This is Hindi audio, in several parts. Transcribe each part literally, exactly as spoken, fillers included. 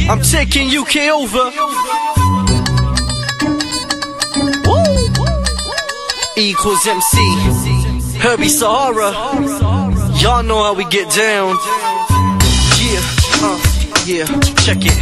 I'm taking U K over. E equals M C. Herbie Sahara. Y'all know how we get down. Yeah, uh, yeah, check it.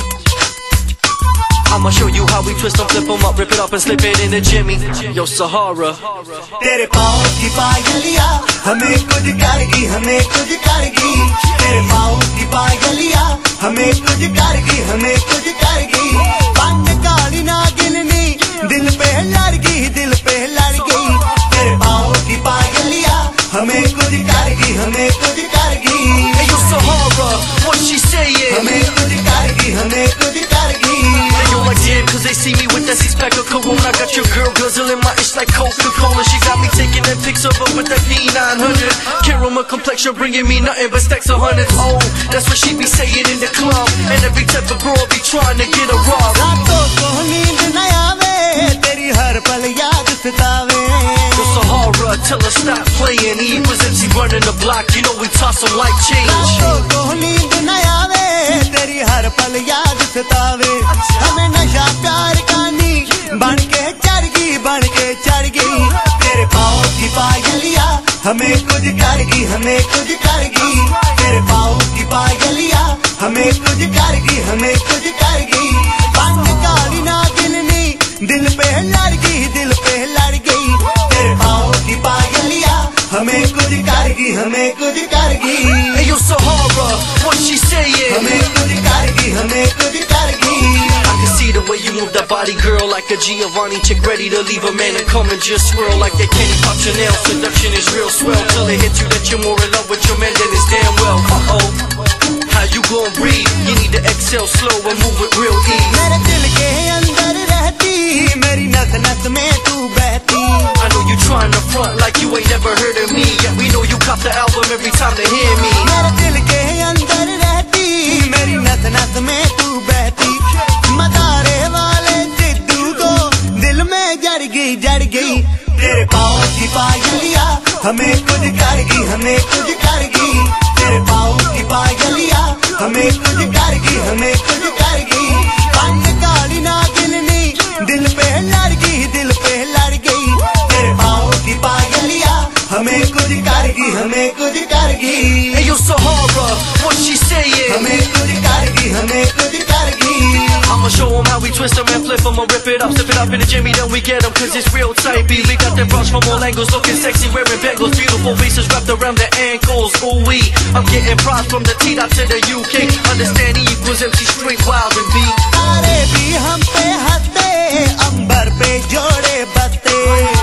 I'ma show you how we twist them, flip them up, rip it up and slip it in the Jimmy. Yo Sahara. तेरे पाँव की पायलिया हमें कुछ करेगी, हमें कुछ करेगी। तेरे पाँव की पायलिया हमें कुछ करेगी, हमें कुछ करेगी। बंद काली नागिननी दिल पे लड़ गई, दिल पे लड़ गई। तेरे पाँव की पायलिया हमें कुछ करेगी, हमें कुछ करेगी। Hey yo Sahara, what she saying? हमें कुछ करेगी, हमें कुछ करेगी। Hey yo, like damn, cause they see me with that six pack of Corona. Got your girl guzzling my itch like Coca-Cola. She got me taking that pics of her with that P nine hundred. Caramel complexion bringing me nothing but stacks of hundreds. Oh, that's what she be saying in the club. And every type of girl be trying to get a rob. रातों को नींद न आवे, तेरी हर पल याद सतावे। Yo Sahara, tell her stop playing. He was M C running the block, you know we toss him like change. रातों को नींद न आवे, तेरी हर पल याद सतावे। हमें नशा प्यार कानी बन के चढ़ गई, बन के चढ़ गई। तेरे पाँव की पायलिया हमें कुछ करेगी, हमें कुछ करेगी। तेरे पाँव की पायलिया हमें कुछ करेगी, हमें कुछ करेगी। बंद काली नागिननी दिल पे लड़ गई, दिल पे लड़ गई। तेरे पाँव की पायलिया हमें कुछ करेगी, हमें कुछ करेगी। Hey yo Sahara, what she saying? हमें कुछ करेगी, हमें कुछ करेगी। I can see the way you move that body, girl, like a Giovanni chick ready to leave a man and come and just swirl like that candy pop Chanel. Seduction is real swell till it hits you that you're more in love with your man than it's damn well. Uh oh, how you gon' breathe? You need to exhale slow and move with real ease. मेरे दिल के अंदर रहती, मेरी नस नस में तू बहती। I know you trying to front like you ain't never heard of me. Yeah, we know you cop the album every time they hear me. मेरे दिल के अंदर रहती, मेरी नस नस में तू बहती। मदारे वाले जिद्दू को दिल में जड़ गई, जड़ गई। तेरे पाँव की पायलिया हमें कुछ करेगी, हमें कुछ करेगी। तेरे पाँव की पायलिया हमें कुछ करेगी, हमें कुछ करेगी। बंद काली नागिननी दिल पे लड़ गई, दिल पे लड़ गई। तेरे पाँव की पायलिया हमें कुछ करेगी, हमें कुछ करेगी। Hey yo Sahara, what she saying? हमें कुछ करेगी, हमें कुछ करेगी। I'ma show 'em how we twist 'em and flip 'em, I'ma rip it up, slip it up in the Jimmy, then we get 'em, cause it's real tight, B. We got them bras from all angles, looking sexy, wearing bangles, beautiful faces wrapped around the ankles, ooh wee. I'm getting props from the T dot to the U K, understand E equals M C straight wild and B. तारे भी हम पे हंसते, अंबर पे जोड़े बसते।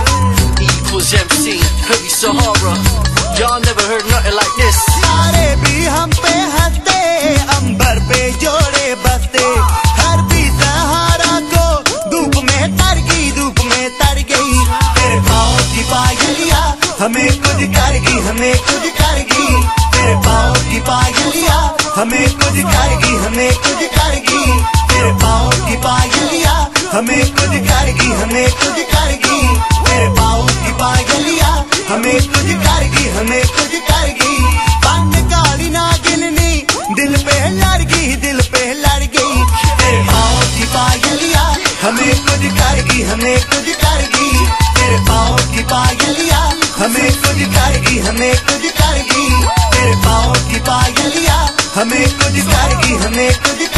E equals M C, Herbie Sahara, y'all never heard nothing like this. तारे भी हम पे हंसते, अंबर पे जोड़े बसते। हर भी सहारा को धूप में तर गई, धूप में तर गई। तेरे पाँव की पायलिया हमें कुछ करेगी, हमें कुछ करेगी। तेरे पाँव की पायलिया हमें कुछ करेगी, हमें कुछ करेगी। तेरे पाँव की पायलिया हमें कुछ करेगी, हमें कुछ करेगी। तेरे पाँव की पायलिया हमें कुछ करेगी, हमें कुछ करेगी। बंद काली नागिननी दिल पे लड़ गई, दिल पे लड़ गई। तेरे पाँव की पायलिया हमें कुछ करेगी, हमें कुछ करेगी। तेरे पाँव की पायलिया हमें कुछ करेगी, हमें कुछ करेगी। तेरे पाँव की पायलिया हमें कुछ करेगी, हमें कुछ